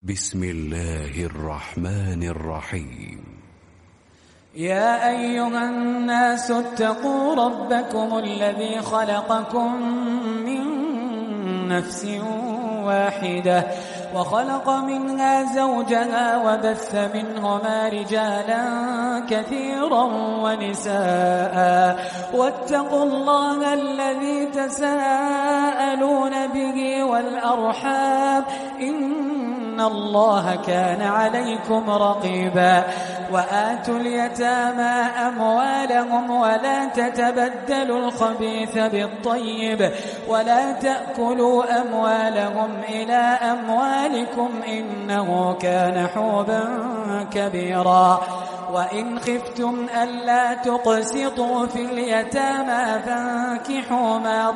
بسم الله الرحمن الرحيم. يا أيها الناس اتقوا ربكم الذي خلقكم من نفس واحدة وخلق منها زوجها وبث منهما رجالا كثيرا ونساء واتقوا الله الذي تساءلون به والأرحام إن الله كان عليكم رقيبا. وآتوا اليتامى أموالهم ولا تتبدلوا الخبيث بالطيب ولا تأكلوا أموالهم إلى أموالكم إنه كان حوبا كبيرا. وإن خفتم ألا تقسطوا في اليتامى فانكحوا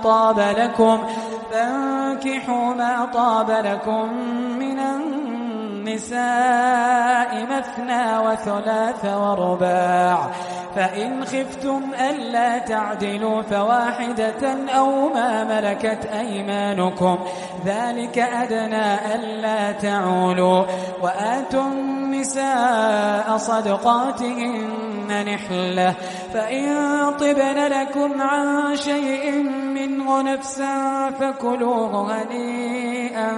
ما طاب لكم من النساء مثنى وثلاث ورباع. فإن خفتم ألا تعدلوا فواحدة أو ما ملكت أيمانكم ذلك أدنى ألا تعولوا. وآتوا النساء صدقاتهن نحلة فإن طبن لكم عن شيء منه نفسا فكلوه هنيئا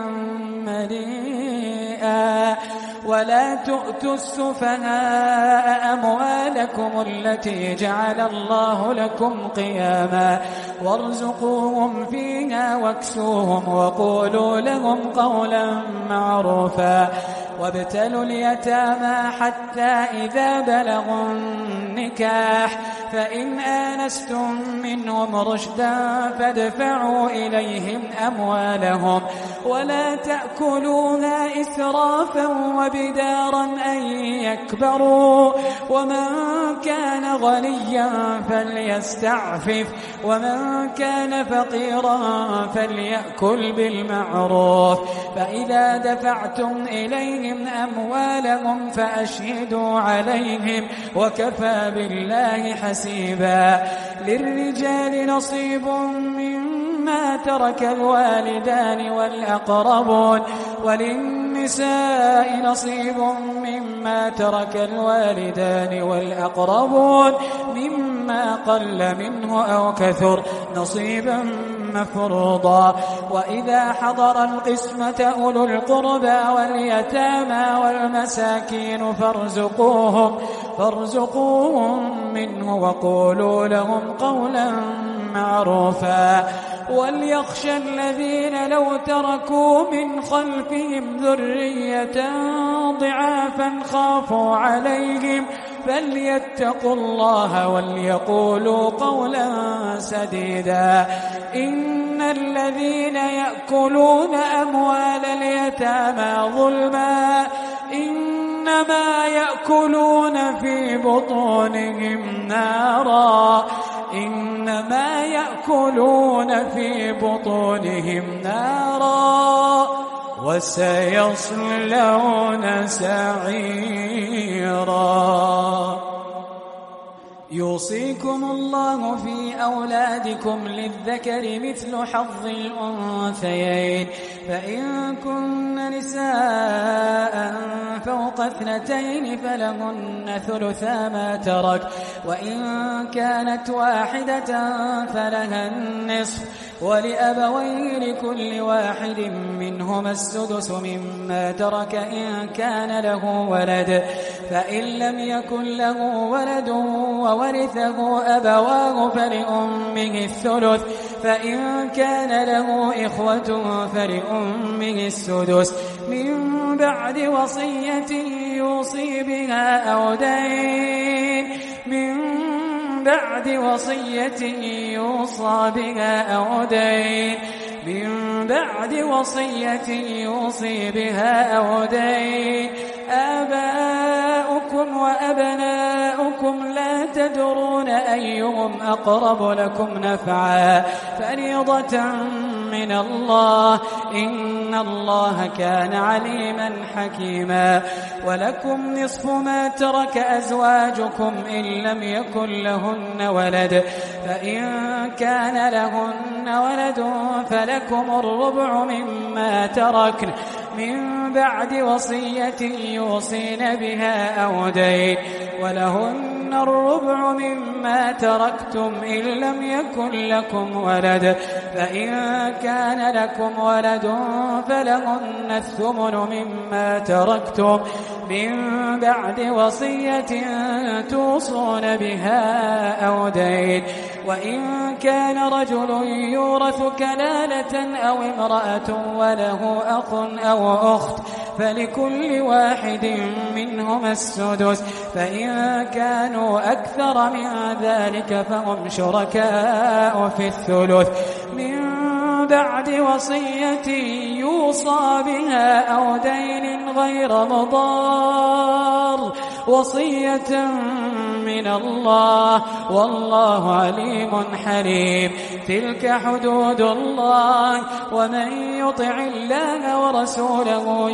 مريئا. ولا تؤتوا السفهاء أموالكم التي جعل الله لكم قياما وارزقوهم فيها واكسوهم وقولوا لهم قولا معروفا. وابتلوا اليتامى حتى إذا بلغوا النكاح فإن آنستم منهم رشدا فادفعوا إليهم أموالهم ولا تأكلوها إسرافا وبدارا أن يكبروا. ومن كان غنيا فليستعفف ومن كان فقيرا فليأكل بالمعروف. فإذا دفعتم إليهم أموالهم فأشهدوا عليهم وكفى بالله حسيبا. للرجال نصيب مما ترك الوالدان والأقربون وللنساء نصيب مما ترك الوالدان والأقربون مما قل منه أو كثر نصيبا مفروضا. وإذا حضر القسمة أولو القربى واليتامى والمساكين فارزقوهم منه وقولوا لهم قولا معروفا. وليخشى الذين لو تركوا من خلفهم ذرية ضعافا خافوا عليهم فليتقوا الله وليقولوا قولا سديدا. إن الذين يأكلون أموال اليتامى ظلما إنما يأكلون في بطونهم نارا وسيصلون سعيرا. يوصيكم الله في أولادكم للذكر مثل حظ الأنثيين فإن كن نساء فوق 2 فلهن ثلثا ما ترك وإن كانت واحدة فلها النصف ولأبويه لكل واحد منهما السدس مما ترك إن كان له ولد. فإن لم يكن له ولد وورثه أبواه فلأمه الثلث فإن كان له إخوة فلأمه السدس من بعد وصية يوصي بها أو دين من بعد وصية يوصى بها أو دين. آباؤكم وأبناؤكم لا تدرون أيهم أقرب لكم نفعا فريضة من الله إن الله كان عليما حكيما. ولكم نصف ما ترك أزواجكم إن لم يكن لهن ولد فإن كان لهن ولد فلكم الربع مما تركن من بعد وصية يوصين بها أو دين ولهن الربع مما تركتم إن لم يكن لكم ولد فإن كان لكم ولد فلهن الثمن مما تركتم من بعد وصية توصون بها أو دين وإن كان رجل يورث كلالة أو امرأة وله أخ أو أخت فلكل واحد منهما السدس فإن كانوا أكثر من ذلك فهم شركاء في الثلث من بعد وصية يوصى بها أو دين غير مضار وصية من الله والله عليم حليم تلك حدود الله ومن يطع الله ورسوله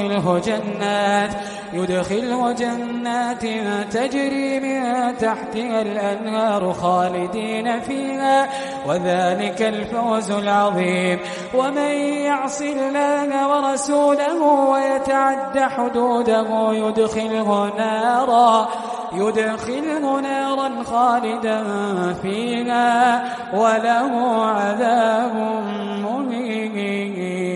يدخله جنات تجري من تحتها الأنهار خالدين فيها وذلك الفوز العظيم ومن يعص الله ورسوله ويتعد حدوده يدخله نارا خالدا فيها وله عذاب مهين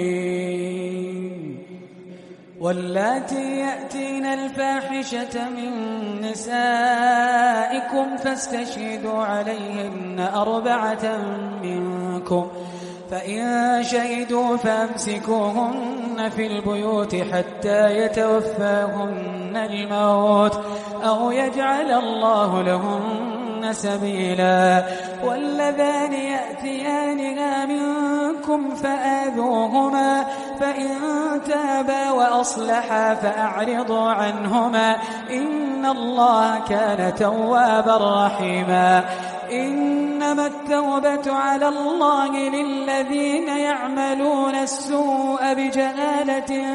واللاتي يأتين الفاحشة من نسائكم فاستشهدوا عليهن 4 منكم فإن شهدوا فأمسكوهن في البيوت حتى يتوفاهن الموت أو يجعل الله لهن سبيلا واللذان يأتيانها منكم فآذوهما فإن تابا وأصلحا فأعرضوا عنهما إن الله كان توابا رحيما إنما التوبة على الله للذين يعملون السوء بجهالة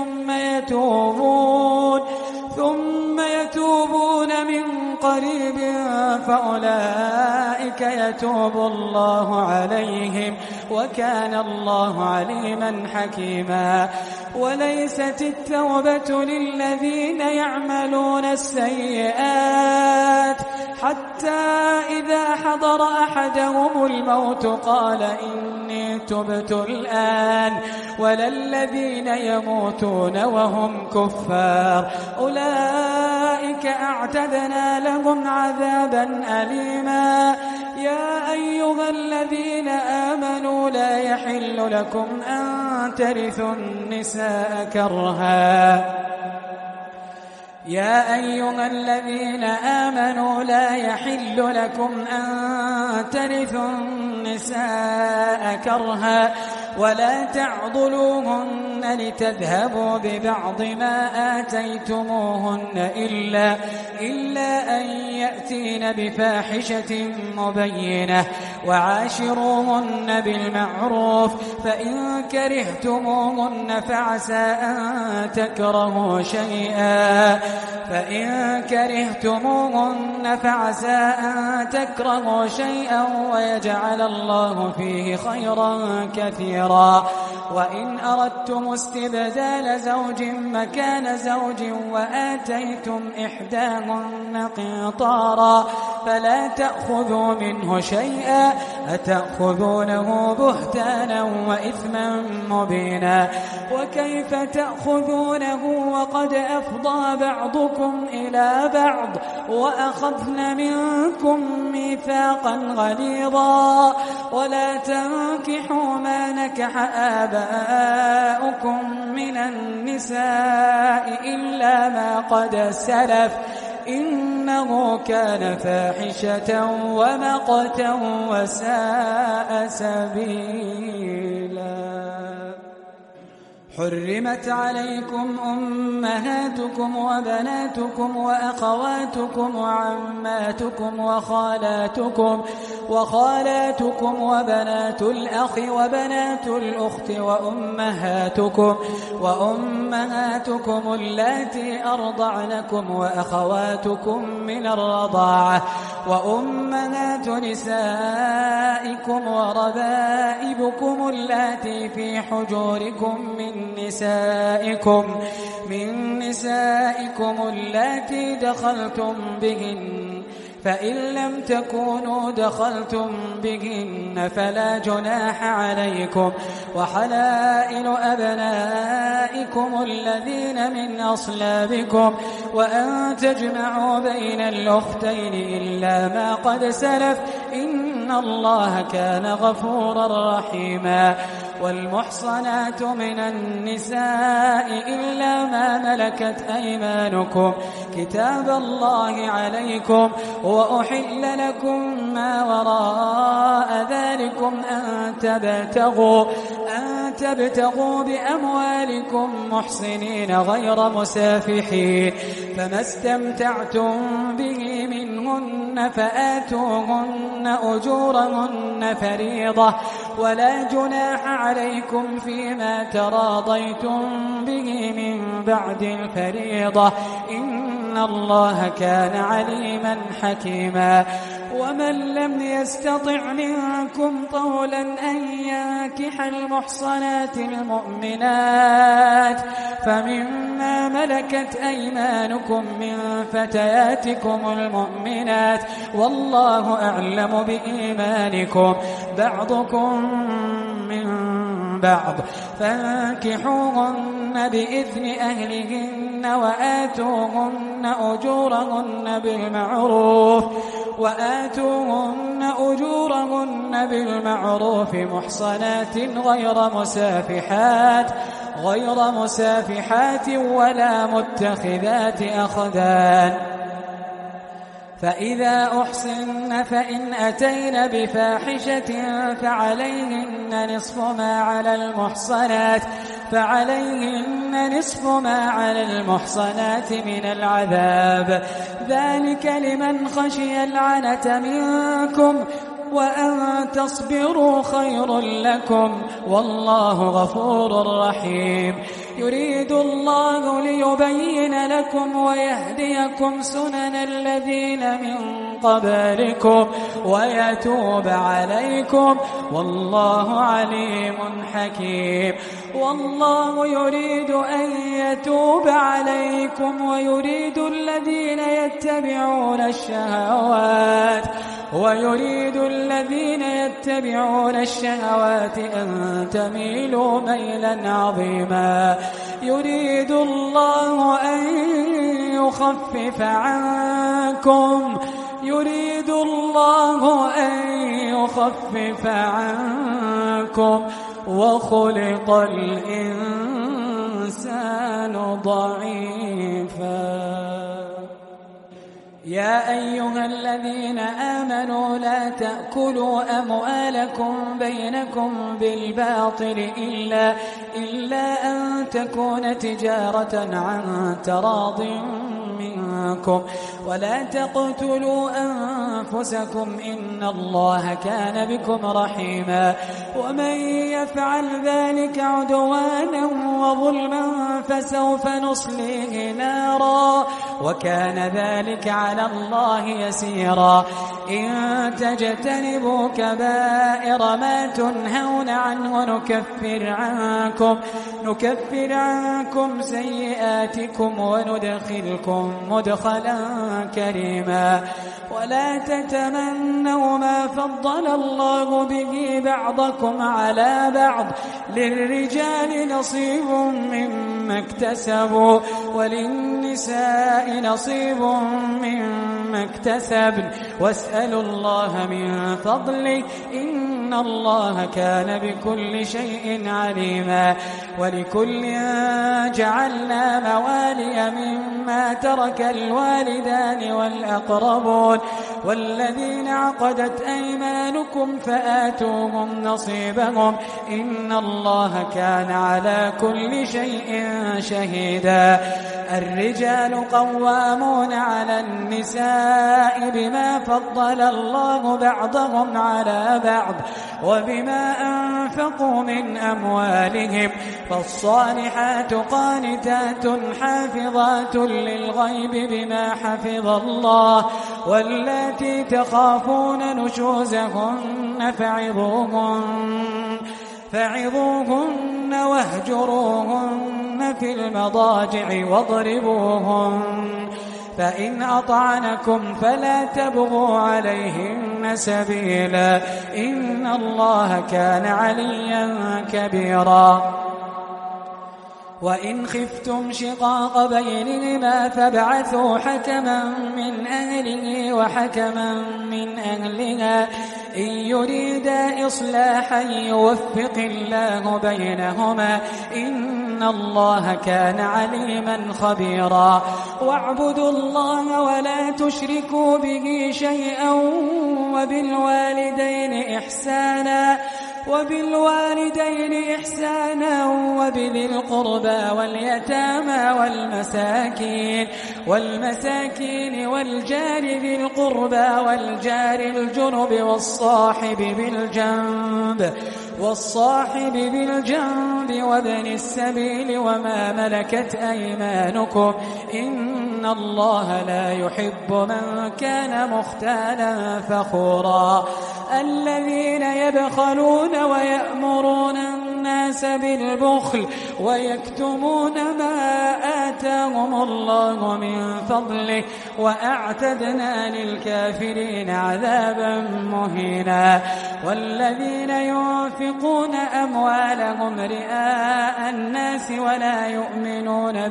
ثم يتوبون من قريب فأولئك يتوب الله عليهم وكان الله عليما حكيما وليست التوبة للذين يعملون السيئات حتى إذا حضر أحدهم الموت قال إني تبت الآن ولا الذين يموتون وهم كفار أولئك أعتدنا لهم عذابا أليما يا أيها الذين آمنوا لا يحل لكم أن ترثوا النساء كرها يا أيها الذين آمنوا لا يحل لكم أن ترثوا النساء كرها ولا تعضلوهن لتذهبوا ببعض ما آتيتموهن إلا أن يأتين بفاحشة مبينة وعاشروهن بالمعروف فإن كرهتموهن فعسى أن تكرهوا شيئا ويجعل الله فيه خيرا كثيرا وإن أردتم استبدال زوج مكان زوج وآتيتم إحداهن قنطارا فلا تأخذوا منه شيئا أتأخذونه بهتانا وإثما مبينا وكيف تأخذونه وقد أفضى بعضكم إلى بعض وأخذن منكم ميثاقا غليظا ولا تنكحوا ما نكح آباؤكم من النساء إلا ما قد سلف إنه كان فاحشة ومقتا وساء سبيلا حرمت عليكم أمهاتكم وبناتكم وأخواتكم وعماتكم وخالاتكم وبنات الأخ وبنات الأخت وأمهاتكم اللاتي أرضعنكم وأخواتكم من الرضاعة وأمهات نسائكم وربائبكم اللاتي في حجوركم من من نسائكم اللاتي دخلتم بهن، فإن لم تكونوا دخلتم بهن فلا جناح عليكم، وحلائل أبنائكم الذين من أصلابكم، وأن تجمعوا بين الأختين إلا ما قد سلف، إن الله كان غفورا رحيما. والمحصنات من النساء إلا ما ملكت أيمانكم كتاب الله عليكم، وأحل لكم ما وراء ذلكم أن تبتغوا بأموالكم محصنين غير مسافحين، فما استمتعتم به منهن فآتوهن أجورهن فريضة، ولا جناح عليكم فيما تراضيتم به من بعد الفريضة، إن الله كان عليما حكيما. ومن لم يستطع منكم طولا أن ينكح المحصنات المؤمنات فمما ملكت أيمانكم من فتياتكم المؤمنات، والله أعلم بإيمانكم، بعضكم من بعض، فانكحوهن بإذن أهلهن وآتوهن أجورهن بالمعروف محصنات غير مسافحات ولا متخذات أخدان. فإذا أحصن فإن أتين بفاحشة فعليهن نصف ما على المحصنات من العذاب، ذلك لمن خشي العنة منكم، وأن تصبروا خير لكم، والله غفور رحيم. يريد الله ليبين لكم ويهديكم سنن الذين من قبلكم ويتوب عليكم، والله عليم حكيم. والله يريد أن يتوب عليكم ويريد الذين يتبعون الشهوات أن تميلوا ميلا عظيما. يريد الله أن يخفف عنكم وخلق الإنسان ضعيفا. يا أيها الذين آمنوا لا تأكلوا أموالكم بينكم بالباطل إلا أن تكون تجارة عن تراض منكم، ولا تقتلوا أنفسكم إن الله كان بكم رحيما. ومن يفعل ذلك عدوانا وظلما فسوف نصليه نارا، وكان ذلك على الله يسيرا. إن تجتنبوا كبائر ما تنهون عنه نكفر عنكم سيئاتكم وندخلكم مدخلا كريما. ولا تتمنوا ما فضل الله به بعضكم على بعض، للرجال نصيب مما اكتسبوا وللنساء نصيب مما اكتسبن، واسألوا الله من فضله إن الله كان بكل شيء عليما. ولكل جعلنا موالي مما ترك الوالدان والأقربون والذين عقدت أيمانكم فآتوهم نصيبهم إن الله كان على كل شيء شهيدا. الرجال قوامون على النساء بما فضل الله بعضهم على بعض وبما أنفقوا من أموالهم، فالصالحات قانتات حافظات للغيب بما حفظ الله، واللاتي تخافون نشوزهن فعظوهن واهجروهن في المضاجع واضربوهن فإن أطعنكم فلا تبغوا عليهن سبيلا إن الله كان عليا كبيرا وإن خفتم شقاق بينهما فابعثوا حكما من أهله وحكما من أهلها إن يريدا إصلاحا يوفق الله بينهما إن الله كان عليما خبيرا واعبدوا الله ولا تشركوا به شيئا وبالوالدين إحسانا وبذي القربى واليتامى والمساكين والجار ذي القربى والجار الجنب والصاحب بالجنب وابن السبيل وما ملكت أيمانكم إن الله لا يحب من كان مختالا فخورا الذين يبخلون ويأمرون الناس بالبخل ويكتمون ما آتاهم الله من فضله وأعتدنا للكافرين عذابا مهينا والذين ينفقون أموالهم رئاء الناس ولا يؤمنون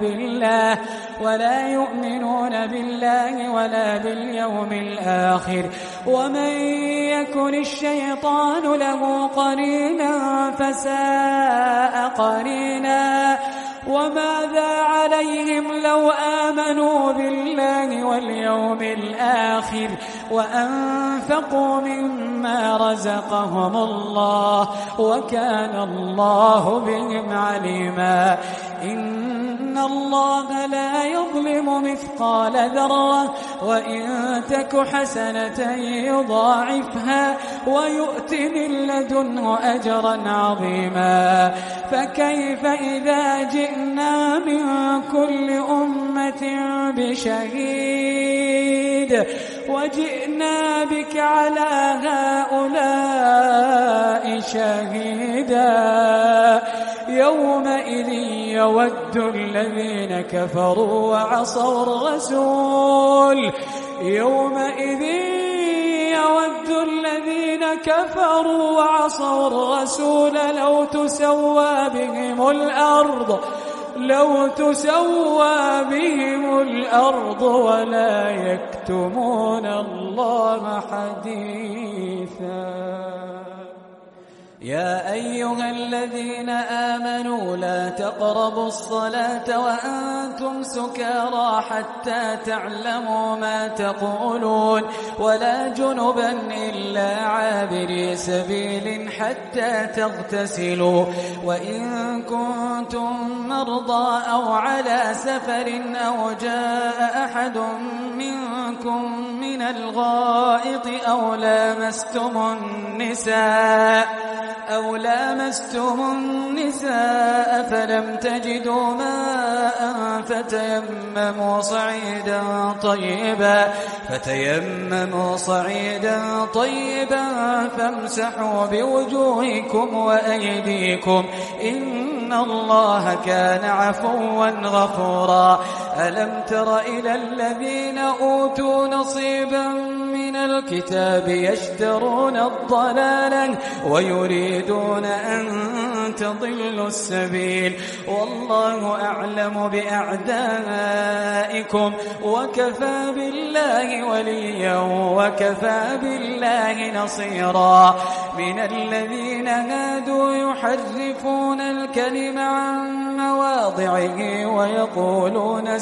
بالله ولا باليوم الآخر ومن يكن الشيطان له قرينا فساء قرينا وماذا عليهم لو آمنوا بالله واليوم الآخر وأنفقوا مما رزقهم الله وكان الله بهم عليما إن الله لا يظلم مثقال ذرة وإن تك حسنة يضاعفها ويؤت من لدنه أجرا عظيما فكيف إذا جئنا من كل أمة بشهيد وجئنا بك على هؤلاء شهيدا يومئذ يود الذين كفروا وعصوا الرسول لو تسوى بهم الأرض ولا يكتمون الله حديثا يا أيها الذين آمنوا لا تقربوا الصلاة وأنتم سكارى حتى تعلموا ما تقولون ولا جنبا إلا عابري سبيل حتى تغتسلوا وإن كنتم مرضى أو على سفر أو جاء أحد منكم من الغائط أو لامستم النساء فلم تجدوا ماء فتيمموا صعيدا طيبا فامسحوا بوجوهكم وأيديكم إن الله كان عفوا غفورا ألم تر إلى الذين أوتوا نصيبا من الكتاب يشترون الضلالة ويريدون أن تضلوا السبيل والله أعلم بأعدائكم وكفى بالله وليا وكفى بالله نصيرا من الذين هادوا يحرفون الكلم عن مواضعه ويقولون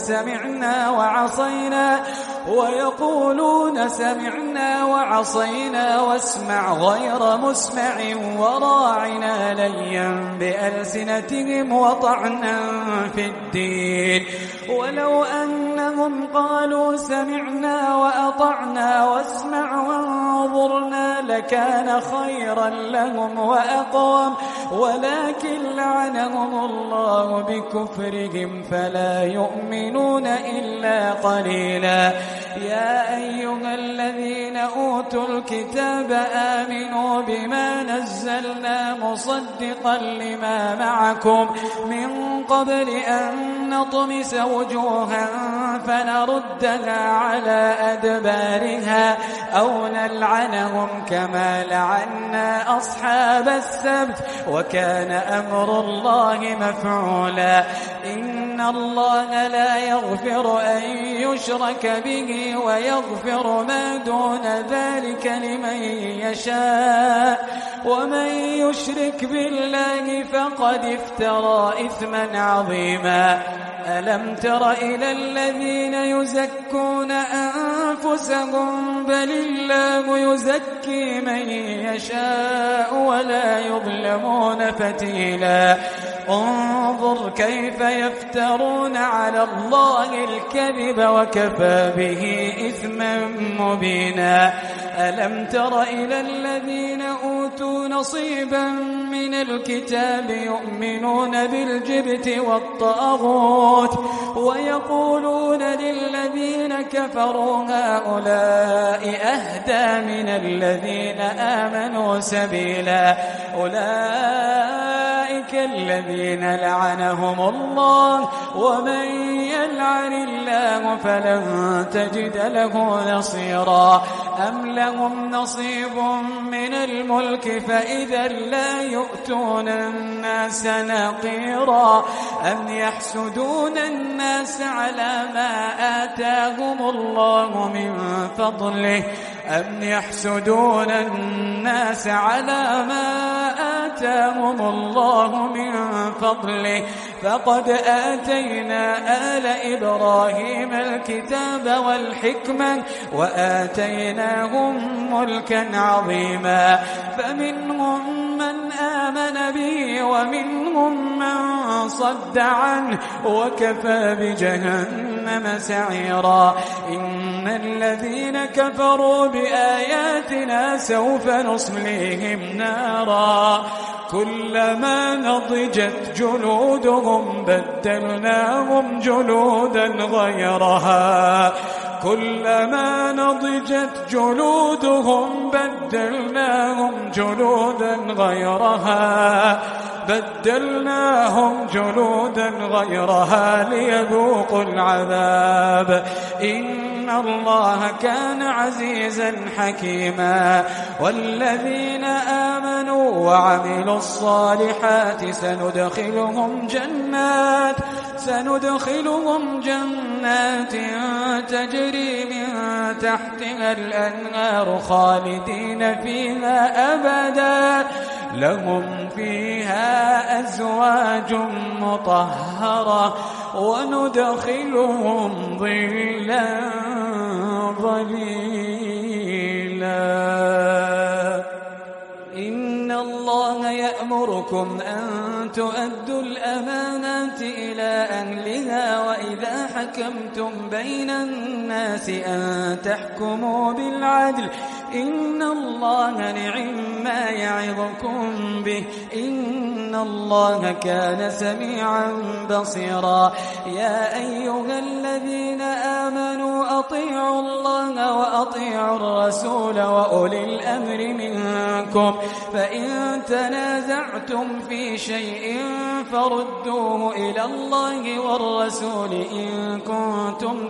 سمعنا وعصينا واسمع غير مسمع وراعنا ليا بألسنتهم وطعنا في الدين ولو أنهم قالوا سمعنا وأطعنا واسمع وانظرنا لكان خيرا لهم ولكن لعنهم الله بكفرهم فلا يؤمنون إلا قليلا. يا أيها الذين أوتوا الكتاب آمنوا بما نزلنا مصدقا لما معكم من قبل أن نطمس وجوها فنردها على أدبارها أو نلعنهم كما لعنا أصحاب السبت وكان أمر الله مفعولا. إن الله لا يغفر أن يشرك به ويغفر ما دون ذلك لمن يشاء ومن يشرك بالله فقد افترى إثما عظيما. ألم تر إلى الذين يزكون أنفسهم بل الله يزكي من يشاء ولا يظلمون فتيلا. انظر كيف يفترون على الله الكذب وكفى به إثما مبينا. ألم تر إلى الذين أوتوا نصيبا من الكتاب يؤمنون بالجبت والطاغوت ويقولون للذين كفروا هؤلاء أهدى من الذين آمنوا سبيلا. أولئك الذين لعنهم الله ومن يلعن الله فلن تجد له نصيرا. أم لهم نصيب من الملك فإذا لا يؤتون الناس نقيرا. أم يحسدون الناس على ما آتاهم الله من فضله أم يحسدون الناس على ما آتاهم الله من فضله فقد آتينا آل إبراهيم الكتاب والحكمة وآتيناهم ملكا عظيما. فمنهم من آمن به ومنهم من صد عنه وكفى بجهنم سعيرا. إن الذين كفروا بآياتنا سوف نصليهم نارا كلما نضجت جلودهم بدلناهم جلودا غيرها كلما نضجت جلودهم بدلناهم جلودا غيرها ليذوقوا العذاب. إن الله كان عزيزا حكيما. والذين آمنوا وعملوا الصالحات سندخلهم جنات تجري من تحتها الأنهار خالدين فيها أبدا لهم فيها أزواج مطهرة وندخلهم ظلا ظليلا. إن الله يأمركم أن تؤدوا الأمانات إلى أهلها وإذا حكمتم بين الناس أن تحكموا بالعدل إن الله نعم ما يعظكم به إن الله كان سميعا بصيرا. يا أيها الذين آمنوا أطيعوا الله وأطيعوا الرسول وأولي الأمر منكم فإن تنازعتم في شيء فردوه إلى الله والرسول إن كنتم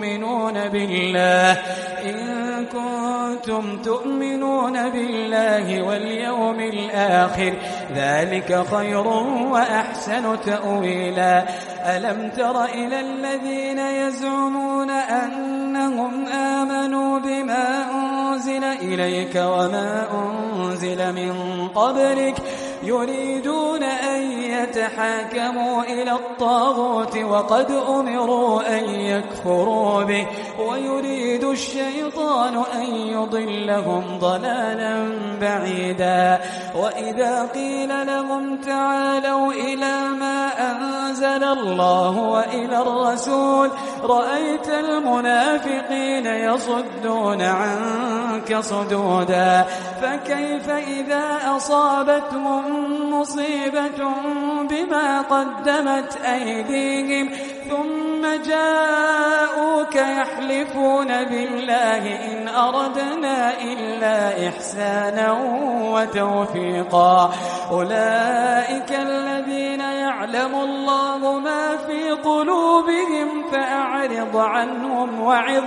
تؤمنون بالله واليوم الآخر ذلك خير وأحسن تأويلا. ألم تر إلى الذين يزعمون أنهم آمنوا بما أنزل إليك وما أنزل من قبلك يريدون أن يتحاكموا إلى الطاغوت وقد أمروا أن يكفروا به ويريد الشيطان أن يضلهم ضلالا بعيدا. وإذا قيل لهم تعالوا إلى ما أنزل الله وإلى الرسول رأيت المنافقين يصدون عنك صدودا. فكيف إذا أصابتهم مصيبة بما قدمت أيديهم ثم جاءوك يحلفون بالله إن أردنا إلا إحسانا وتوفيقا أولئك الذين يعلم الله ما في قلوبهم فأعرض عنهم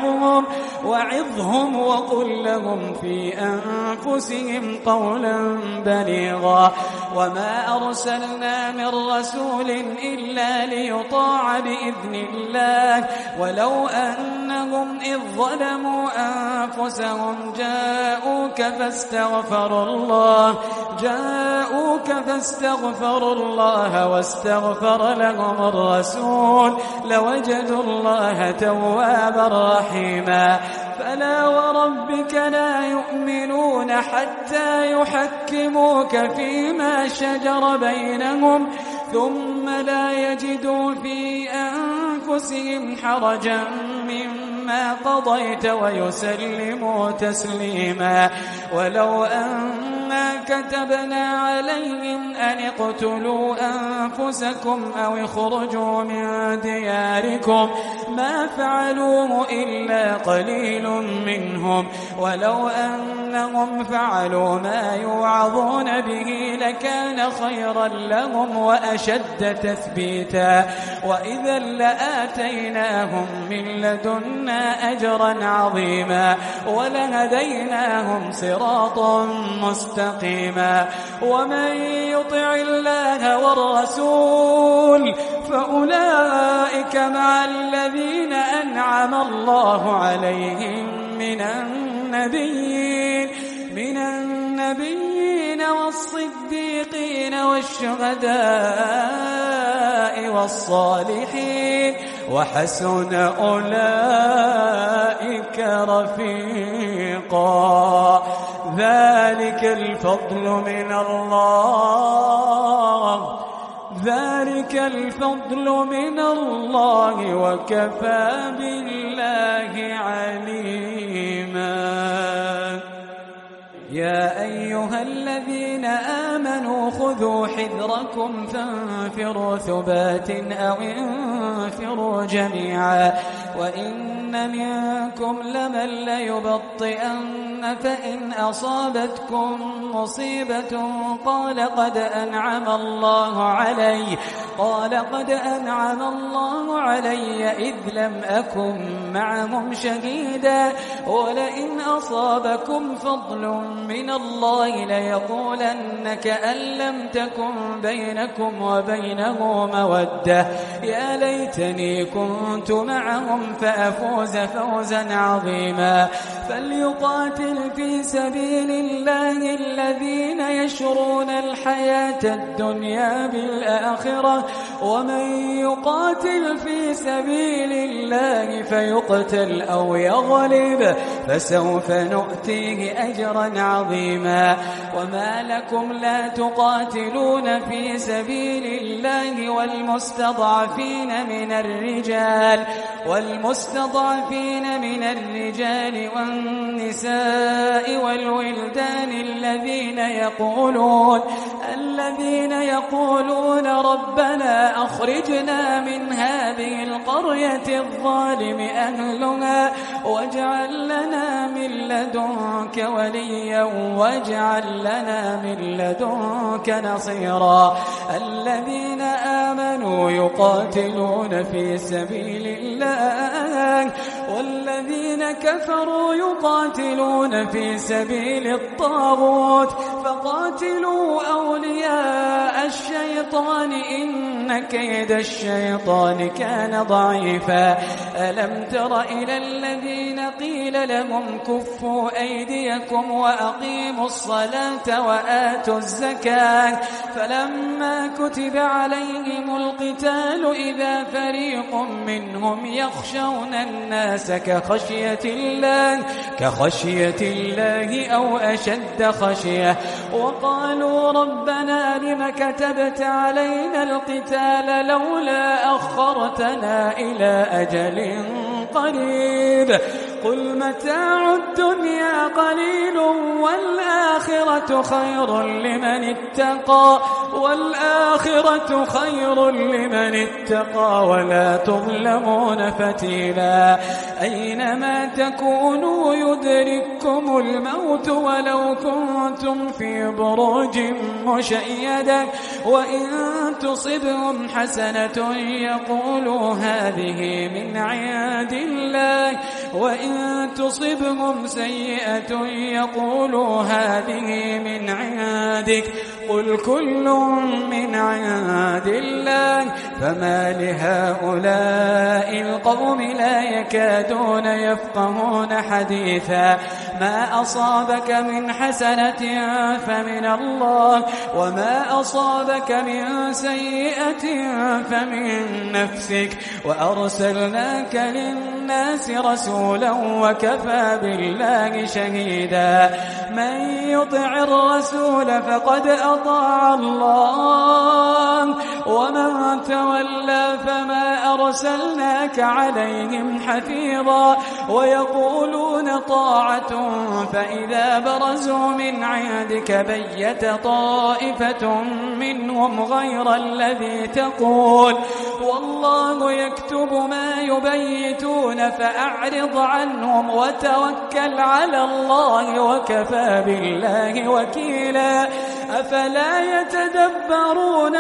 وعظهم وقل لهم في أنفسهم قولا بليغا وما أرسلنا من رسول إلا ليطاع بإذن الله ولو أنهم إذ ظلموا أنفسهم جاءوك فاستغفروا الله واستغفر لهم الرسول لوجدوا الله توابا رحيما فلا وربك لا يؤمنون حتى يحكموك فيما شجر بينهم ثم لا يجدوا في أنفسهم حرجا مما قضيت ويسلموا تسليما ولو أنا كتبنا عليهم أن اقتلوا أنفسكم أو اخرجوا من دياركم ما فعلوه إلا قليل منهم ولو أنهم فعلوا ما يوعظون به لكان خيرا لهم وأشد تثبيتا وإذا لآتيناهم من لدنا أجرا عظيما ولهديناهم صراطا مستقيما ومن يطع الله والرسول فأولئك مع الذين أنعم الله عليهم من النبيين والصديقين والشهداء والصالحين وحسن أولئك رفيقا ذلك الفضل من الله وكفى بالله عليما يا أيها الذين آمنوا خذوا حذركم فانفروا ثبات أو انفروا جميعا وإن منكم لمن ليبطئن فإن أصابتكم مصيبة قال قد أنعم الله علي إذ لم أكن معهم شهيدا ولئن أصابكم فضل من الله ليقولن كأن لم تكن بينكم وبينه مودة يا ليتني كنت معهم فأفوز فوزا عظيما فليقاتل في سبيل الله الذين يشرون الحياة الدنيا بالآخرة ومن يقاتل في سبيل الله فيقتل أو يغلب فسوف نؤتيه أجرا عظيما وما لكم لا تقاتلون في سبيل الله والمستضعفين من الرجال والنساء والولدان الذين يقولون ربنا أخرجنا من هذه القرية الظالم أهلها واجعل لنا من لدنك وليا واجعل لنا من لدنك نصيرا الذين آمنوا يقاتلون في سبيل الله والذين كفروا يقاتلون في سبيل الطاغوت فقاتلوا أولياء الشيطان إن كيد الشيطان كان ضعيفا ألم تر إلى الذين قيل لهم كفوا أيديكم وأقيموا الصلاة وآتوا الزكاة فلما كتب عليهم القتال إذا فريق منهم يخشون الناس كخشية الله أو أشد خشية وقالوا ربنا لم كتبت علينا القتال لولا أخرتنا إلى أجل قريب قل متاع الدنيا قليل والآخرة خير لمن اتقى ولا تظلمون فتيلا أينما تكونوا يدرككم الموت ولو كنتم في بروج مشيدة وإن تصبهم حسنة يقولوا هذه من عند الله وإن تصبهم سيئة يقولوا هذه من عندك قل كل من عند الله فما لهؤلاء القوم لا يكادون يفقهون حديثا ما أصابك من حسنة فمن الله وما أصابك من سيئة فمن نفسك وأرسلناك للناس رسولا وكفى بالله شهيدا من يطع الرسول فقد أطاع الله ومن تولى فما أرسلناك عليهم حفيظا ويقولون طاعة فإذا برزوا من عندك بيت طائفة منهم غير الذي تقول والله يكتب ما يبيتون فأعرض عنهم وتوكل على الله وكفى بالله وكيلا أفلا يتدبرون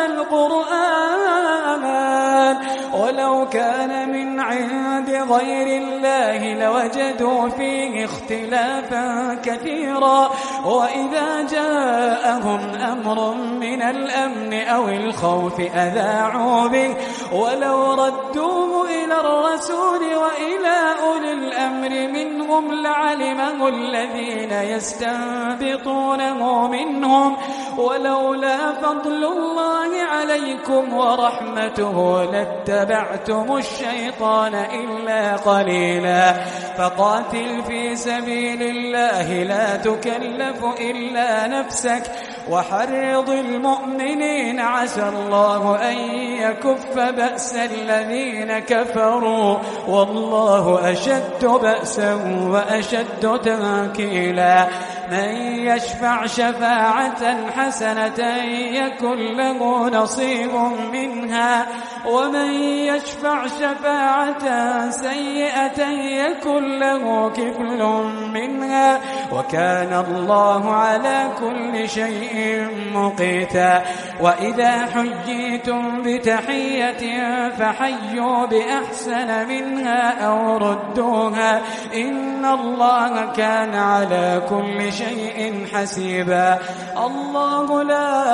القرآن ولو كان من عند غير الله لوجدوا فيه اختلافا كثيرا وإذا جاءهم أمر من الأمن أو الخوف أذاعوا به ولو ردوه إلى الرسول وإلى أولي الأمر منهم لعلمه الذين يستنبطونه منهم ولولا فضل الله عليكم ورحمته لاتبعتم الشيطان إلا قليلا فقاتل في سبيل الله لا تكلف إلا نفسك وحرض المؤمنين عسى الله أن يكف بأس الذين كفروا والله أشد بأسا وأشد تنكيلا من يشفع شفاعة حسنة يكن له نصيب منها ومن يشفع شفاعة سيئة يكن له كفل منها وكان الله على كل شيء مقيتا وإذا حييتم بتحية فحيوا بأحسن منها أو ردوها إن الله كان على كل شيء حسيبا الله لا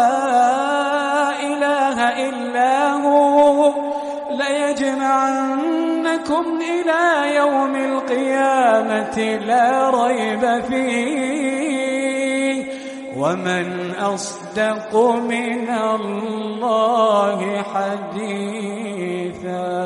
إله إلا هو ليجمعنكم إلى يوم القيامة لا ريب فيه ومن أصدق من الله حديثا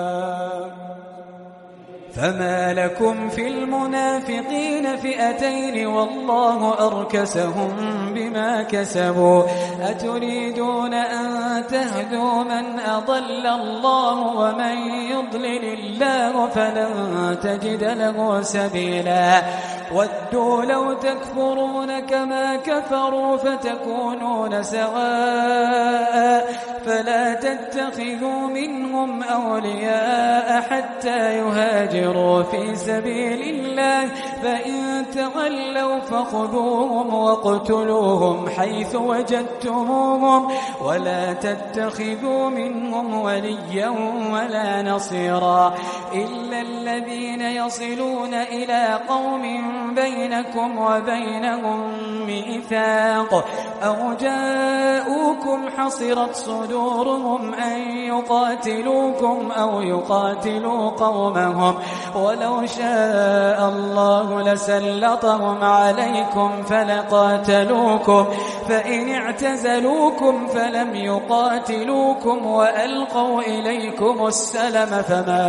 فما لكم في المنافقين فئتين والله أركسهم بما كسبوا أتريدون أن تهدوا من أضل الله ومن يضلل الله فلن تجد له سبيلا ودوا لو تكفرون كما كفروا فتكونون سواء فلا تتخذوا منهم أولياء حتى يهاجروا في سبيل الله فإن تولوا فخذوهم واقتلوهم حيث وجدتموهم ولا تتخذوا منهم وليا ولا نصيرا إلا الذين يصلون إلى قوم بينكم وبينهم ميثاق أو جاءوكم حصرت صدورهم أن يقاتلوكم أو يقاتلوا قومهم ولو شاء الله لسلطهم عليكم فلقاتلوكم فإن اعتزلوكم فلم يقاتلوكم وألقوا إليكم السلم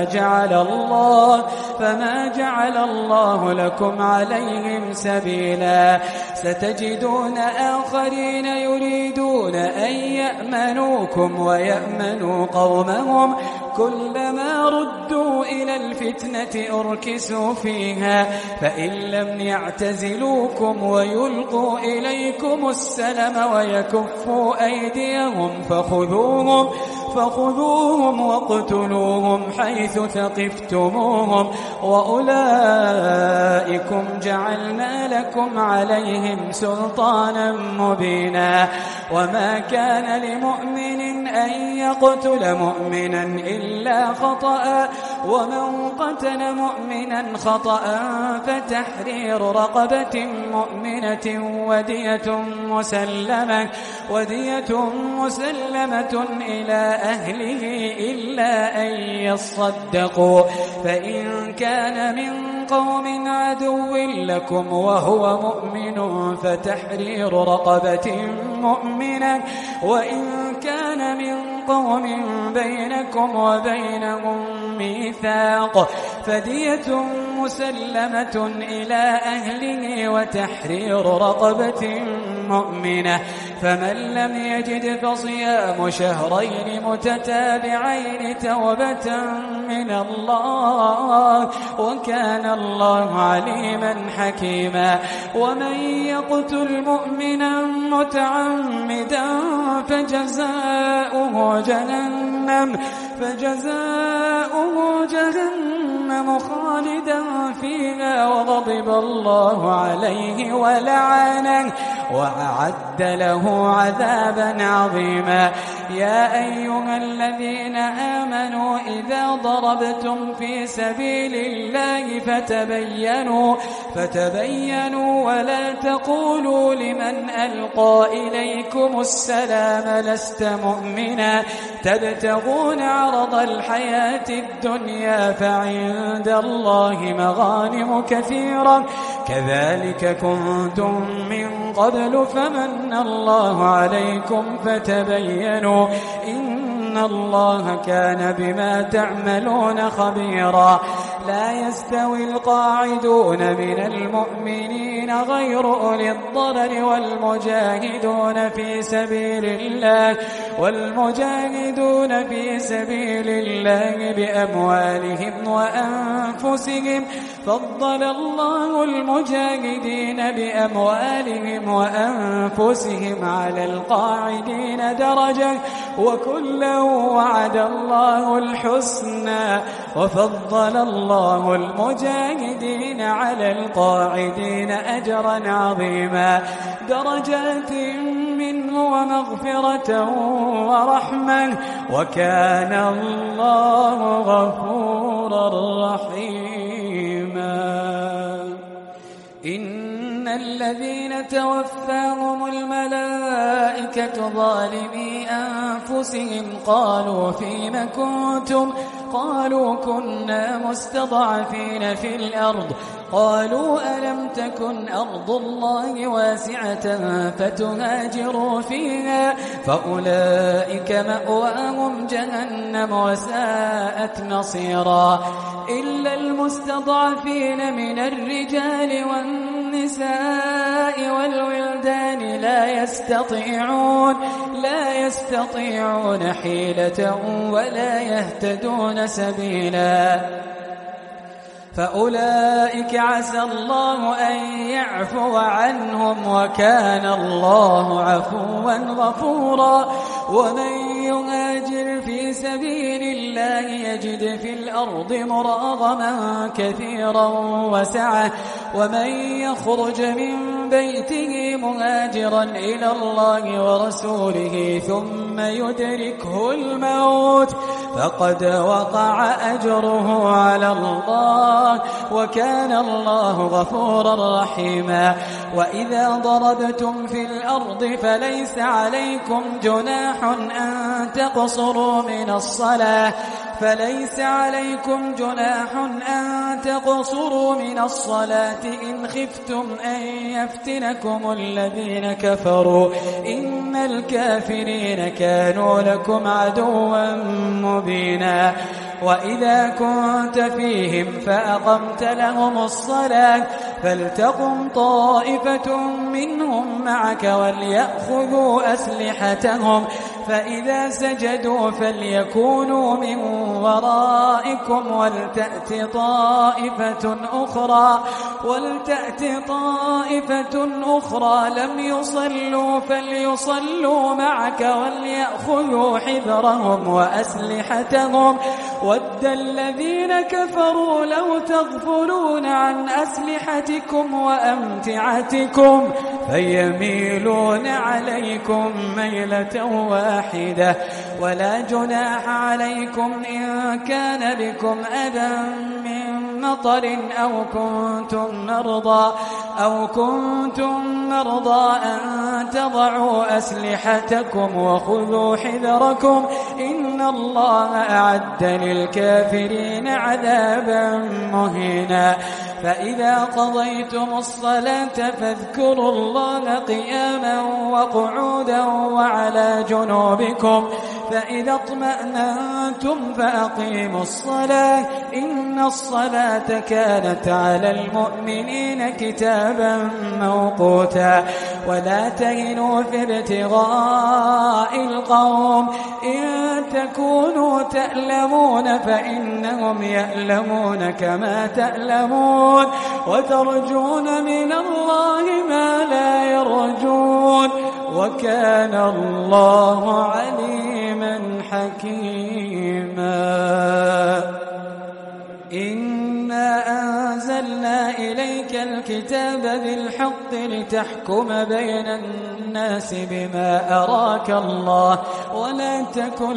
فما جعل الله لكم عليهم سبيلا ستجدون آخرين يريدون أن يأمنوكم ويأمنوا قومهم كلما ردوا إلى الفتنة أركسوا فيها فإن لم يعتزلوكم ويلقوا إليكم السلم ويكفوا أيديهم فخذوهم واقتلوهم حيث ثقفتموهم وأولئكم جعلنا لكم عليهم سلطانا مبينا وما كان لمؤمن أن يقتل مؤمنا إلا خطأ ومن قتل مؤمنا خطأ فتحرير رقبة مؤمنة ودية مسلمة إلى أهله إلا أن يصدقوا فإن كان من قوم عدو لكم وهو مؤمن فتحرير رقبة مؤمنة وإن كان من قوم بينكم وبينهم ميثاق فدية مسلمة إلى أهله وتحرير رقبة مؤمنة فمن لم يجد فصيام شهرين متتابعين توبة من الله وكان الله عليما حكيما ومن يقتل مؤمنا متعمدا فجزاؤه جهنم خالدا فيها وغضب الله عليه ولعنه وأعد له عذابا عظيما يا أيها الذين آمنوا إذا ضربتم في سبيل الله فتبينوا ولا تقولوا لمن ألقى إليكم السلام لست مؤمنا تبتغون عرض الحياة الدنيا فعند الله مغانم كثيرة كذلك كنتم من قبل فمن الله عليكم فتبينوا إن الله كان بما تعملون خبيرا لا يستوي القاعدون من المؤمنين غير أولي الضرر والمجاهدون في سبيل الله بأموالهم وأنفسهم فضل الله المجاهدين بأموالهم وأنفسهم على القاعدين درجة وكلا وعد الله الحسنى وفضل الله المجاهدين على القاعدين أجرا عظيما درجات منه ومغفرة ورحمة وكان الله غفورا رحيما إن الذين توفاهم الملائكة ظالمي أنفسهم قالوا فيم كنتم قالوا كنا مستضعفين في الأرض قالوا ألم تكن أرض الله واسعة فتهاجروا فيها فأولئك مأواهم جهنم وساءت مصيرا إلا المستضعفين من الرجال والنساء والولدان لا يستطيعون حيلة ولا يهتدون سبيلا فأولئك عسى الله أن يعفو عنهم وكان الله عفوا غفورا ومن يهاجر في سبيل الله يجد في الأرض مراغما كثيرا وسعة ومن يخرج من بيته مهاجرا إلى الله ورسوله ثم يدركه الموت فقد وقع أجره على الله وكان الله غفورا رحيما وإذا ضربتم في الأرض فليس عليكم جناح أن تقصروا من الصلاة إن خفتم أن يفتنكم الذين كفروا إن الكافرين كانوا لكم عدوا مبينا وإذا كنت فيهم فأقمت لهم الصلاة فلتقم طائفة منهم معك وليأخذوا أسلحتهم فإذا سجدوا فليكونوا من ورائكم ولتأت طائفة أخرى لم يصلوا فليصلوا معك وليأخذوا حذرهم وأسلحتهم ود الذين كفروا لو تغفلون عن أسلحتكم وأمتعتكم فيميلون عليكم ميلة واحدة ولا جناح عليكم إن كان بكم أذى من مطر أو كنتم مرضى أن تضعوا أسلحتكم وخذوا حذركم إن الله أعد للكافرين عذابا مهينا فإذا قضيتم الصلاة فاذكروا الله قياما وقعودا وعلى جنوبكم فإذا اطمأننتم فأقيموا الصلاة إن الصلاة كانت على المؤمنين كتابا موقوتا ولا تهنوا في ابتغاء القوم إن تكونوا تألمون فإنهم يألمون كما تألمون وترجون من الله ما لا يرجون وكان الله عليما حكيما إنا أنزلنا إليك الكتاب بالحق لتحكم بين الناس بما أراك الله ولا تكن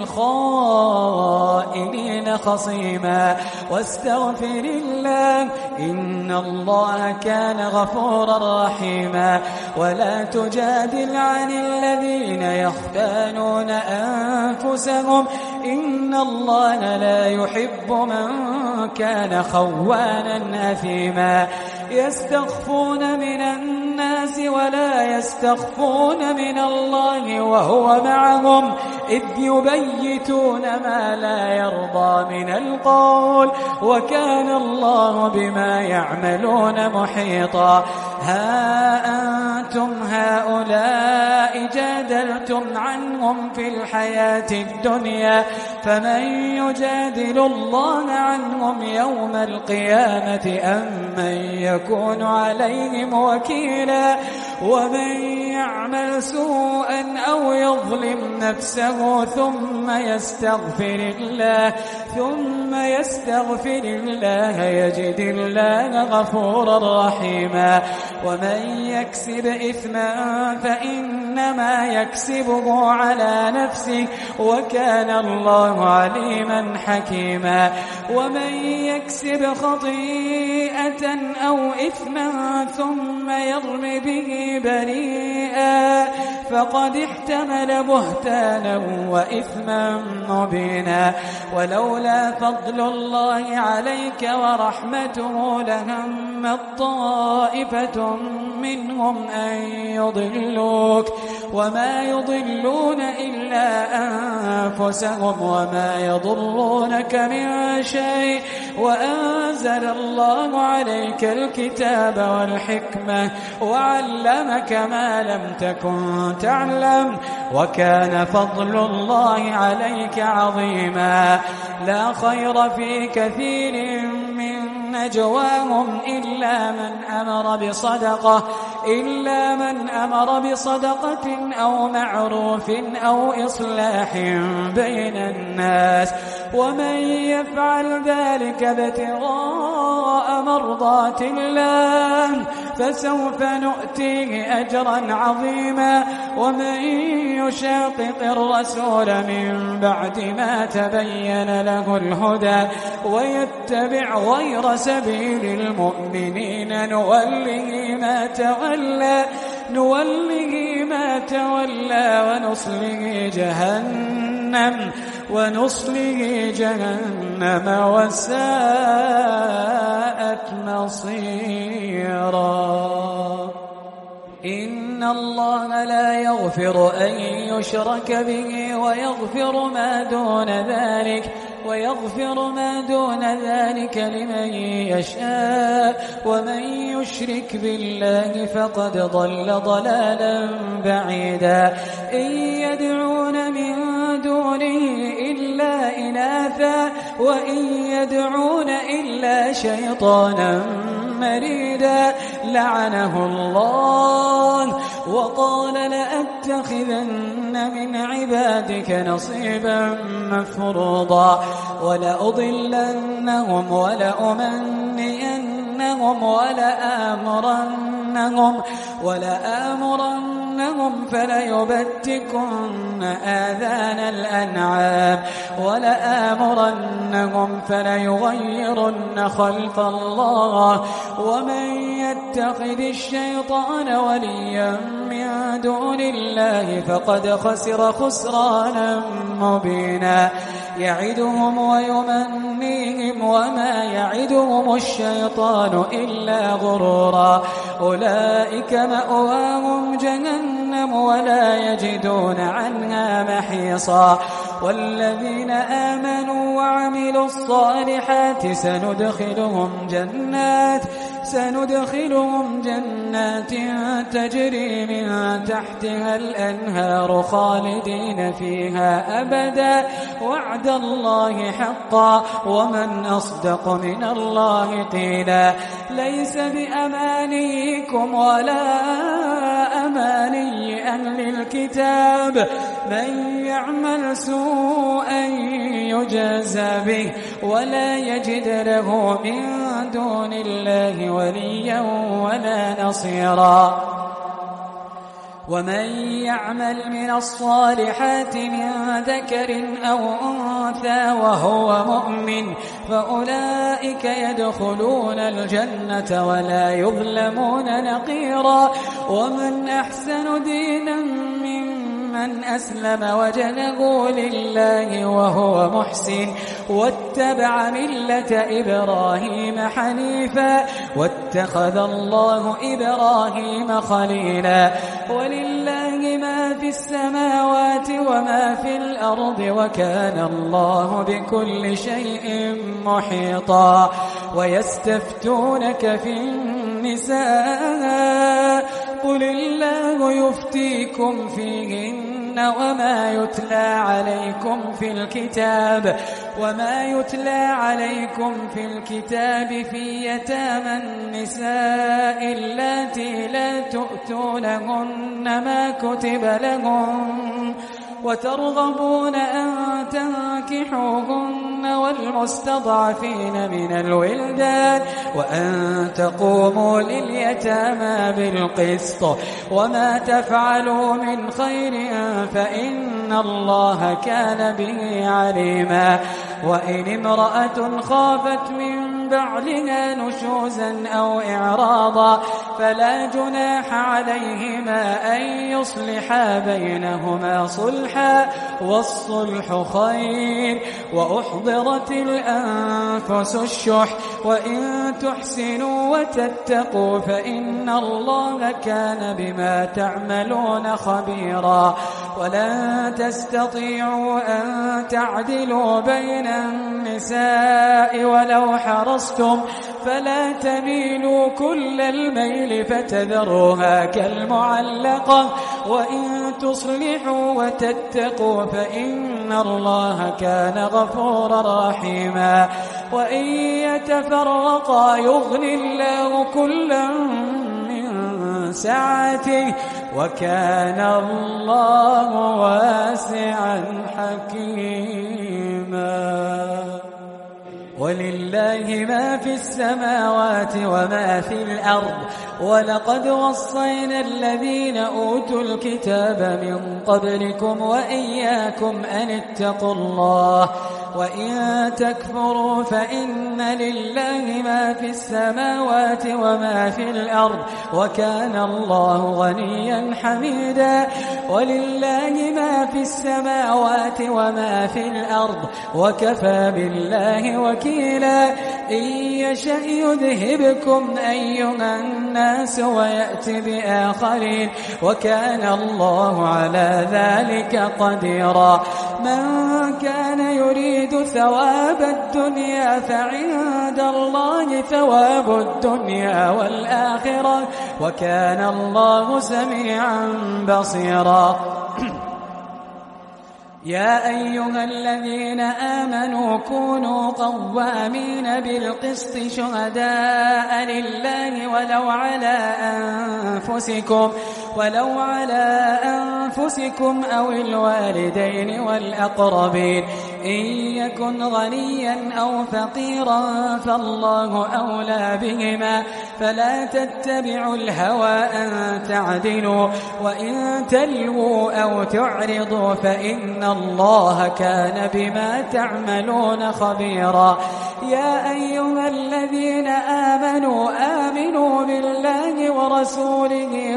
للخائنين خصيما واستغفر الله إن الله كان غفورا رحيما ولا تجادل عن الذين يختانون أنفسهم إن الله لا يحب من كان خوانا أثيما يستخفون من الناس ولا يستخفون من الله وهو معهم إذ يبيتون ما لا يرضى من القول وكان الله بما يعملون محيطا ها أنتم هؤلاء جادلتم عنهم في الحياة الدنيا فمن يجادل الله عنهم يوم القيامة أم من يكون عليهم وكيلا ومن يعمل سوءا أو يظلم نفسه ثم يستغفر الله يجد الله غفورا رحيما ومن يكسب إثما فإنما يكسبه على نفسه وكان الله عليما حكيما ومن يكسب خطيئة أو إثما ثم يرم به بريئا فقد احتمل بهتانا وإثما مبينا ولولا فضل الله عليك ورحمته لهمت طائفة منهم أن يضلوك وما يضلون إلا أنفسهم وما يضرونك من شيء وأنزل الله عليك الكتاب والحكمة وعلمك ما لم تكن تعلم وكان فضل الله عليك عظيما لا خير في كثير من نجواهم إلا من أمر بصدقة أو معروف أو إصلاح بين الناس ومن يفعل ذلك ابتغاء مرضات الله فسوف نؤتيه أجرا عظيما ومن يشاقق الرسول من بعد ما تبين له الهدى ويتبع غير سبيل المؤمنين نوله ما تولى ونصله جهنم وساءت مصيرا إن الله لا يغفر أن يشرك به ويغفر ما دون ذلك ويغفر ما دون ذلك لمن يشاء ومن يشرك بالله فقد ضل ضلالا بعيدا إن يدعون من دونه إلا إناثا وإن يدعون إلا شيطانا مريدا لعنه الله وقال لأتخذن من عبادك نصيبا مفروضا ولأضلنهم ولأمنينهم ولآمرنهم فليبتكن آذان الأنعام ولآمرنهم فليغيرن خلق الله ومن يتخذ الشيطان وليا من دون الله فقد خسر خسرانا مبينا يعدهم ويمنيهم وما يعدهم الشيطان إلا غرورا أولئك مأواهم جهنم ولا يجدون عنها محيصا والذين آمنوا وعملوا الصالحات سندخلهم جنات تجري من تحتها الأنهار خالدين فيها أبدا وعد الله حقا ومن أصدق من الله قيلا ليس بأمانيكم ولا أماني أهل الكتاب من يعمل سوءا يجزى به ولا يجد له من دون الله وليا ولا نصيرا ومن يعمل من الصالحات من ذكر أو أنثى وهو مؤمن فأولئك يدخلون الجنة ولا يظلمون نقيرا ومن أحسن دينا ممن أسلم وجهه لله وهو محسن واتبع ملة إبراهيم حنيفا واتخذ الله إبراهيم خليلا ولله ما في السماوات وما في الأرض وكان الله بكل شيء محيطا ويستفتونك في النساء قل الله يفتيكم فيهن وما يتلى عليكم في الكتاب في يتامى النساء اللاتي لا تؤتونهن ما كتب لهن وترغبون أن تنكحوهن والمستضعفين من الولدان وأن تقوموا لليتامى بالقسط وما تفعلوا من خير فإن الله كان به عليما وإن امرأة خافت من بعلها نشوزا أو إعراضا فلا جناح عليهما أن يصلحا بينهما صلحا والصلح خير وأحضرت الأنفس الشح وإن تحسنوا وتتقوا فإن الله كان بما تعملون خبيرا ولن تستطيعوا أن تعدلوا بين النساء ولو حرصتم فلا تميلوا كل الميل فتذروها كالمعلقة وإن تصلحوا وتتقوا فإن الله كان غفورا رحيما وإن يتفرقا يغني الله كلا من سعته وكان الله واسعا حكيما ولله ما في السماوات وما في الأرض ولقد وصينا الذين أوتوا الكتاب من قبلكم وإياكم أن اتقوا الله وإن تكفروا فإن لله ما في السماوات وما في الأرض وكان الله غنيا حميدا ولله ما في السماوات وما في الأرض وكفى بالله وكيلا إن يشأ يذهبكم أيها الناس ويأتي بآخرين وكان الله على ذلك قديرا من كان يريد ثواب الدنيا فعند الله ثواب الدنيا والآخرة وكان الله سميعا بصيرا. يا أيها الذين آمنوا كونوا قوامين بالقسط شهداء لله ولو على أنفسكم أو الوالدين والأقربين إن يكن غنيا أو فقيرا فالله أولى بهما فلا تتبعوا الهوى أن تعدلوا وإن تلووا أو تعرضوا فإن الله كان بما تعملون خبيرا. يا أيها الذين آمنوا بالله ورسوله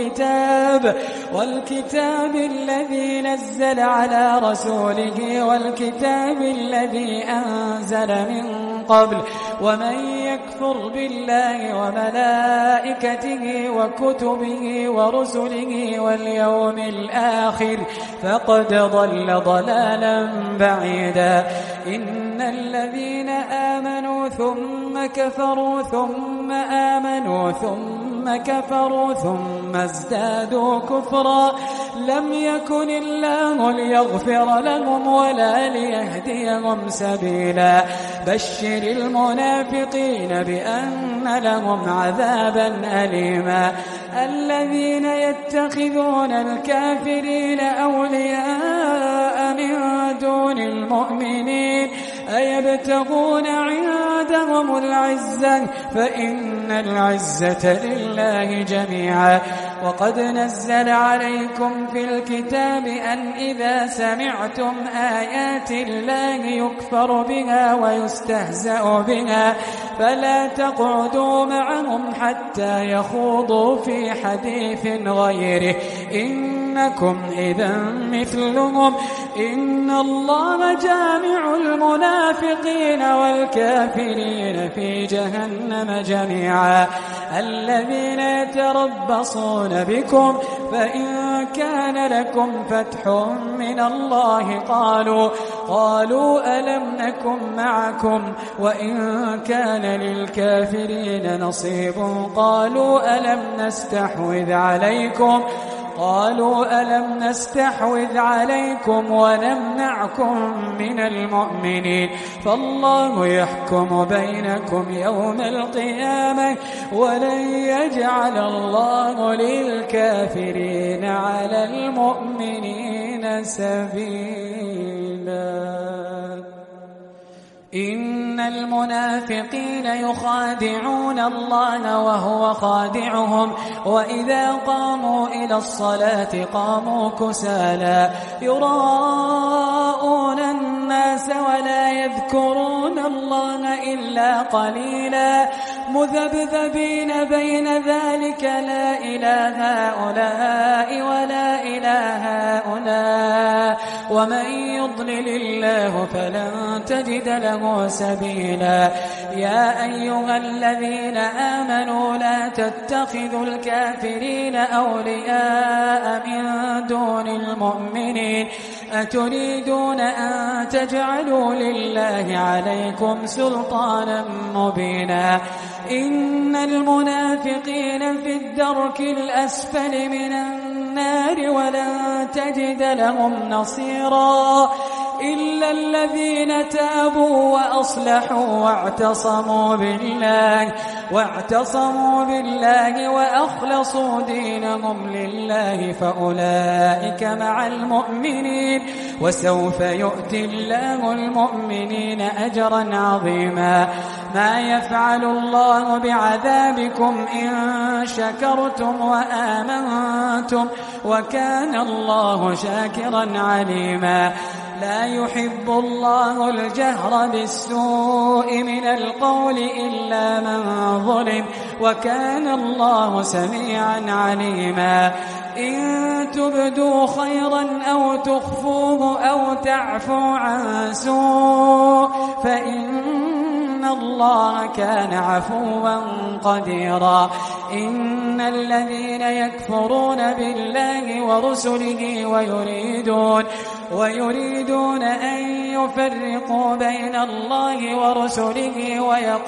والكتاب الذي نزل على رسوله والكتاب الذي أنزل من قبل ومن يكفر بالله وملائكته وكتبه ورسله واليوم الآخر فقد ضل ضلالا بعيدا. إن الذين آمنوا ثم كفروا ثم آمنوا ثم كفروا ثم ازدادوا كفرا لم يكن الله ليغفر لهم ولا ليهديهم سبيلا. بشر المنافقين بأن لهم عذابا أليما. الذين يتخذون الكافرين أولياء من دون المؤمنين أيبتغون عندهم العزة فإن العزة لله جميعا. وقد نزل عليكم في الكتاب أن إذا سمعتم آيات الله يكفر بها ويستهزأ بها فلا تقعدوا معهم حتى يخوضوا في حديث غيره إنكم إذا مثلهم إن الله جامع المنافقين والكافرين في جهنم جميعا. الذين يتربصون بكم فإن كان لكم فتح من الله قالوا ألم نكن معكم وإن كان للكافرين نصيب قالوا ألم نستحوذ عليكم ونمنعكم من المؤمنين فالله يحكم بينكم يوم القيامة ولن يجعل الله للكافرين على المؤمنين سبيلا. إن المنافقين يخادعون الله وهو خادعهم وإذا قاموا إلى الصلاة قاموا كسالى يراءون الناس ولا يذكرون الله إلا قليلا مذبذبين بين ذلك لا إله هؤلاء ولا إله هؤلاء ومن يضلل الله فلن تجد له سبيلا. يا أيها الذين آمنوا لا تتخذوا الكافرين أولياء من دون المؤمنين أتريدون أن تجعلوا لله عليكم سلطانا مبينا. إن المنافقين في الدرك الأسفل من النار ولن تجد لهم نصيرا إلا الذين تابوا وأصلحوا واعتصموا بالله وأخلصوا دينهم لله فأولئك مع المؤمنين وسوف يؤتي الله المؤمنين أجرا عظيما. ما يفعل الله بعذابكم إن شكرتم وآمنتم وكان الله شاكرا عليما. لا يحب الله الجهر بالسوء من القول إلا من ظلم وكان الله سميعا عليما. إن تبدوا خيرا أو تخفوه أو تعفوا عن سوء فإن الله كان عفوا قديرا. إن الذين يكفرون بالله ورسله ويريدون أن يفرقوا بين الله ورسله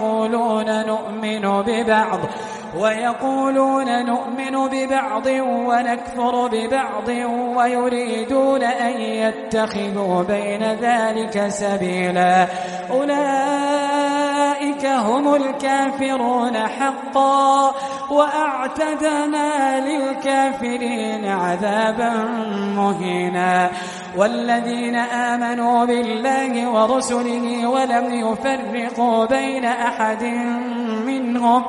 ويقولون نؤمن ببعض ونكفر ببعض ويريدون أن يتخذوا بين ذلك سبيلا أولئك هم الكافرون حقا وأعتدنا للكافرين عذابا مهينا والذين آمنوا بالله ورسله ولم يفرقوا بين أحد منهم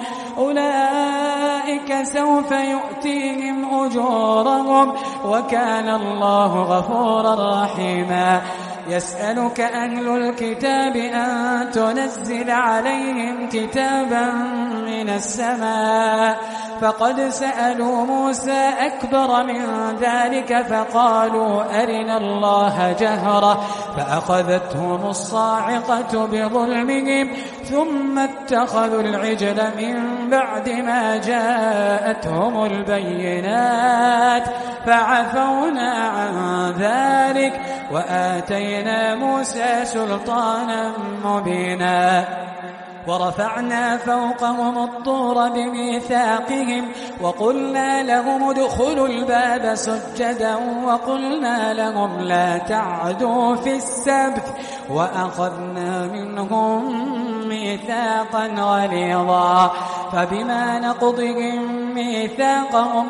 أولئك سوف يؤتيهم أجورهم وكان الله غفورا رحيما يسألك أهل الكتاب أن تنزل عليهم كتابا من السماء فقد سألوا موسى أكبر من ذلك فقالوا أرنا الله جهرة فأخذتهم الصاعقة بظلمهم ثم اتخذوا العجل من بعد ما جاءتهم البينات فعفونا عن ذلك وآتينا موسى سلطانا مبينا ورفعنا فوقهم الطور بميثاقهم وقلنا لهم ادخلوا الباب سجدا وقلنا لهم لا تعدوا في السبت وأخذنا منهم ميثاقا غليظا فبما نقضهم ميثاقهم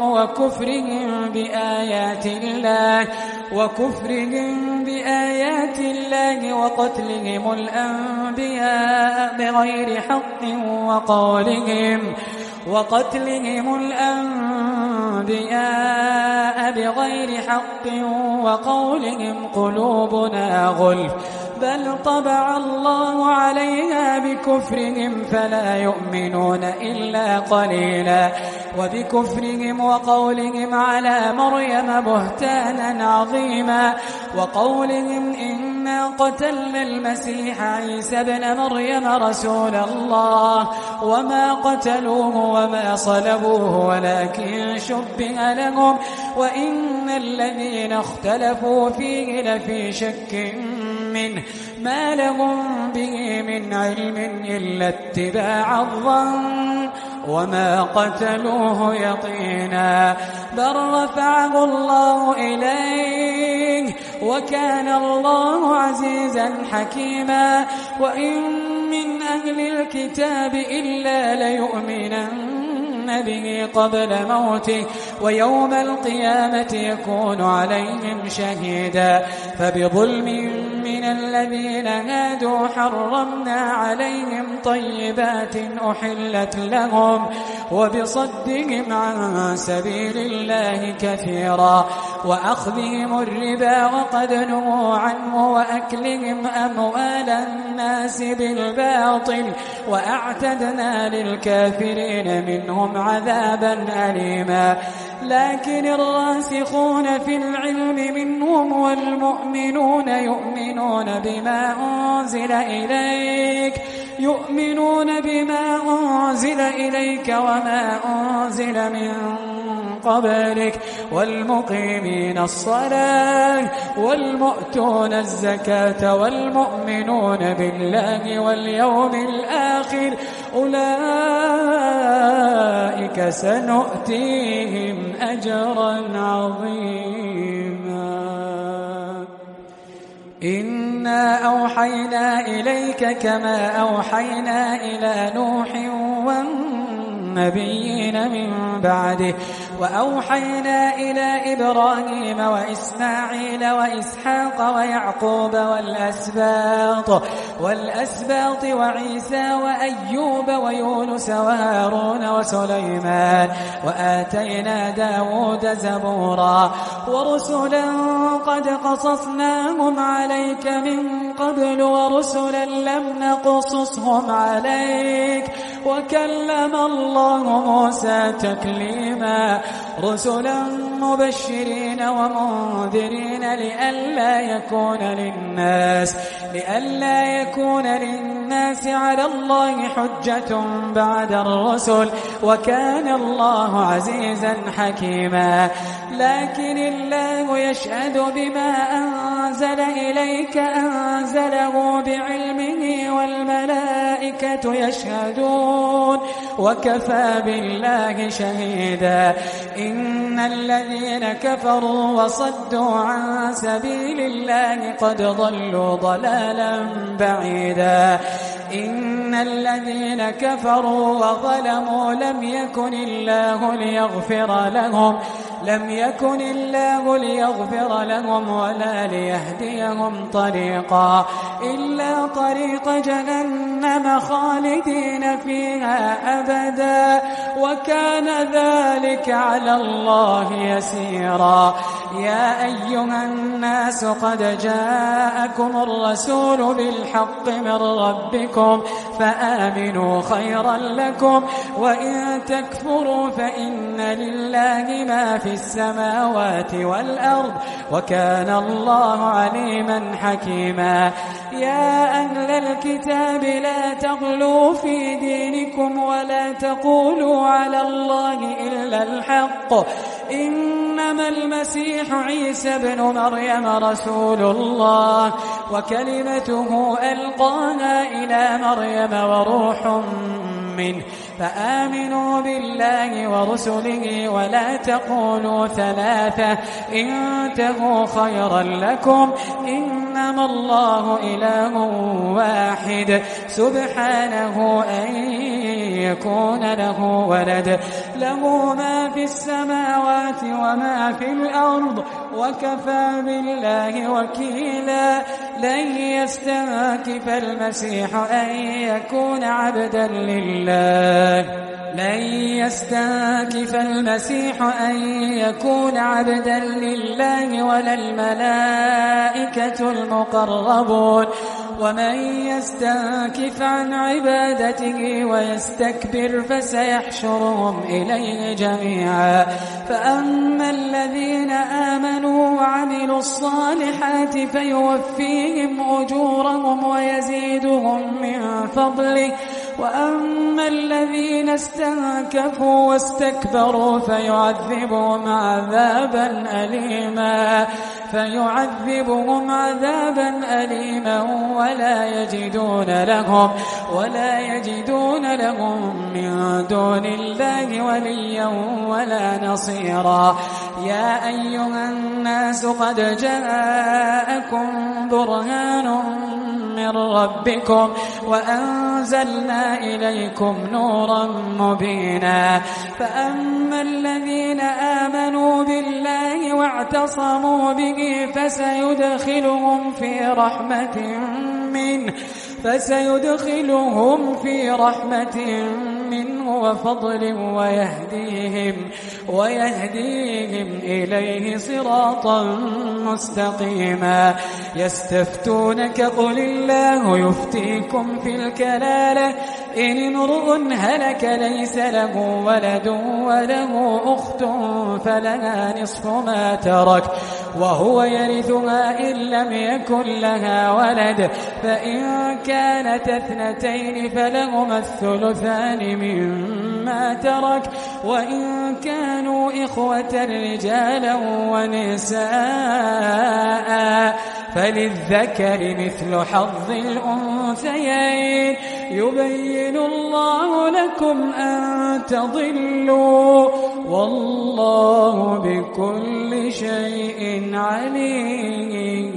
وكفرهم بآيات الله وقتلهم الأنبياء بغير حق وقولهم قلوبنا غلف بل طبع الله عليها بكفرهم فلا يؤمنون إلا قليلا وبكفرهم وقولهم على مريم بهتانا عظيما وقولهم إنا قتلنا المسيح عيسى ابن مريم رسول الله وما قتلوه وما صلبوه ولكن شبه لهم وإن الذين اختلفوا فيه لفي شك منه ما لهم به من علم إلا اتباع الظن وما قتلوه يقينا بل رفعه الله إليه وكان الله عزيزا حكيما وإن من أهل الكتاب إلا ليؤمنن به قبل موته ويوم القيامة يكون عليهم شهيدا فبظلم من الذين هادوا حرمنا عليهم طيبات أحلت لهم وبصدهم عن سبيل الله كثيرا وأخذهم الربا وقد نهوا عنه وأكلهم أموال الناس بالباطل وأعتدنا للكافرين منهم عذابا أليما لكن الراسخون في العلم منهم والمؤمنون يؤمنون بما أنزل إليك وما أنزل من قبلك والمقيمين الصلاة والمؤتون الزكاة والمؤمنون بالله واليوم الآخر أولئك سنؤتيهم أجرا عظيما إنا أوحينا إليك كما أوحينا إلى نوح والنبيين من بعده وأوحينا إلى إبراهيم وإسماعيل وإسحاق ويعقوب والأسباط وعيسى وأيوب ويونس وهارون وسليمان وآتينا داود زبورا ورسلا قد قصصناهم عليك من قبل ورسلا لم نقصصهم عليك وكلم الله الله موسى تكليما رسلا مبشرين ومنذرين لئلا يكون للناس على الله حجة بعد الرسل وكان الله عزيزا حكيما لكن الله يشهد بما أنزل إليك أنزله بعلمه والملائكة يشهدون وكفى بالله شهيدا إن الذين كفروا وصدوا عن سبيل الله قد ضلوا ضلالا بعيدا إن الذين كفروا وظلموا لم يكن الله ليغفر لهم ولا ليهديهم طريقا إلا طريق جهنم خالدين فيها أبدا وكان ذلك على الله يسيرا يا أيها الناس قد جاءكم الرسول بالحق من ربكم فآمنوا خيرا لكم وإن تكفروا فإن لله ما في السماوات والأرض وكان الله عليما حكيما يا أهل الكتاب لا تغلوا في دينكم ولا تقولوا على الله إلا الحق إنما المسيح عيسى ابن مريم رسول الله وكلمته ألقاها إلى مريم وروح منه فآمنوا بالله ورسله ولا تقولوا ثلاثة انتهوا خيرا لكم إنما الله إله واحد سبحانه أن يكون له ولد له ما في السماوات وما في الأرض وكفى بالله وكيلا لن يستنكف المسيح أن يكون عبدا لله ولا الملائكة المقربون ومن يستنكف عن عبادته ويستكبر فسيحشرهم إليه جميعا فأما الذين آمنوا وعملوا الصالحات فيوفيهم أجورهم ويزيدهم من فضله وأما الذين استنكفوا واستكبروا فيعذبهم عذابا أليما ولا يجدون لهم من دون الله وليا ولا نصيرا يا أيها الناس قد جاءكم برهان من ربكم وأنزلنا إليكم نورا مبينا فأما الذين آمنوا بالله واعتصموا به فسيدخلهم في رحمة منه وفضل ويهديهم إليه صراطا مستقيما يستفتونك قل الله يفتيكم في الكلالة إن امرؤ هلك ليس له ولد وله أخت فلها نصف ما ترك وهو يرثها إن لم يكن لها ولد فإن كانت اثنتين فلهما الثلثان مما ترك وإن كانوا إخوة رجالا ونساء فللذكر مثل حظ الأنثيين يبين الله لكم أن تضلوا والله بكل شيء عليم